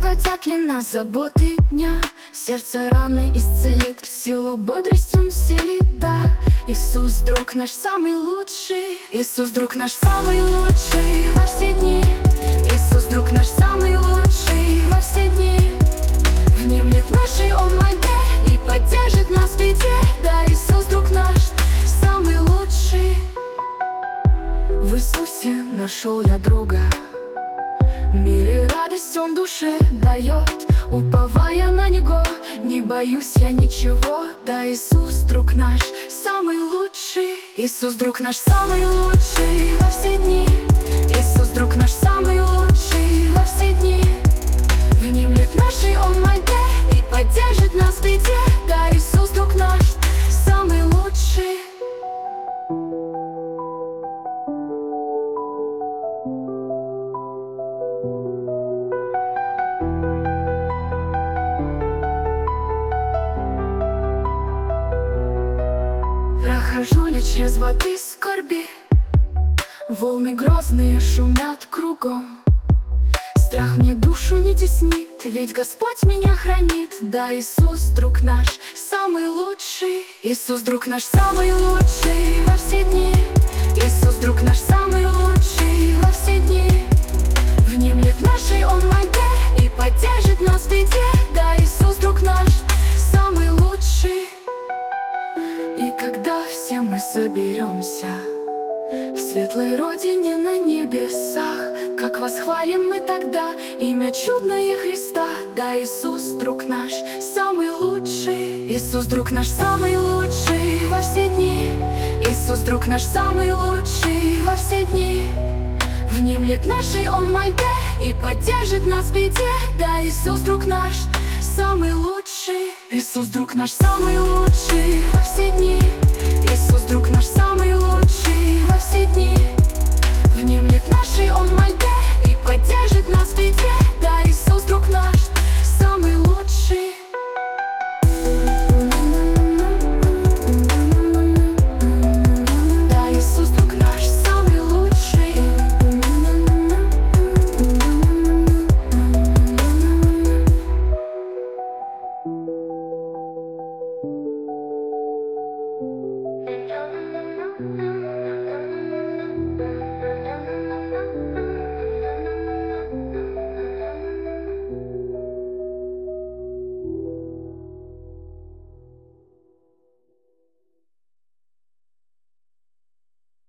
уходят ли нас заботы дня. Сердце раны исцелит, силу бодрости он вселит, да. Иисус, друг наш самый лучший. Иисус, друг наш самый лучший во все дни. Иисус, друг наш самый лучший во все дни. Внемлет нашей он мольбе и поддержит нас в беде. Да, Иисус, друг наш самый лучший. В Иисусе нашел я друга. Мир и радость он душе дает. Уповая на Него, не боюсь я ничего. Да, Иисус, друг наш самый лучший. Иисус, друг наш самый лучший во все дни. Иисус, друг наш самый лучший во все дни. Внемлет нашей он мольбе и поддержит нас в беде. Да, Иисус, друг наш самый лучший. Прохожу ли через воды скорби, волны грозные шумят кругом. Страх мне душу не теснит, ведь Господь меня хранит. Да, Иисус, друг наш самый лучший. Иисус, друг наш самый лучший во все дни. Иисус, друг наш самый лучший во все дни. Внемлет нашей он мольбе и поддержит нас в беде. Да, Иисус, друг наш самый лучший. И когда все мы соберемся в светлой родине на небесах, как восхвалим мы тогда имя чудное Христа. Да, Иисус, друг наш самый лучший. Иисус, друг наш самый лучший во все дни. Иисус, друг наш самый лучший во все дни. Внемлет нашей он мольбе и поддержит нас в беде. Да, Иисус, друг наш самый лучший. Иисус, друг наш самый лучший во все дни. Иисус, друг наш самый лучший во все дни. Внемлет нашей он мольбе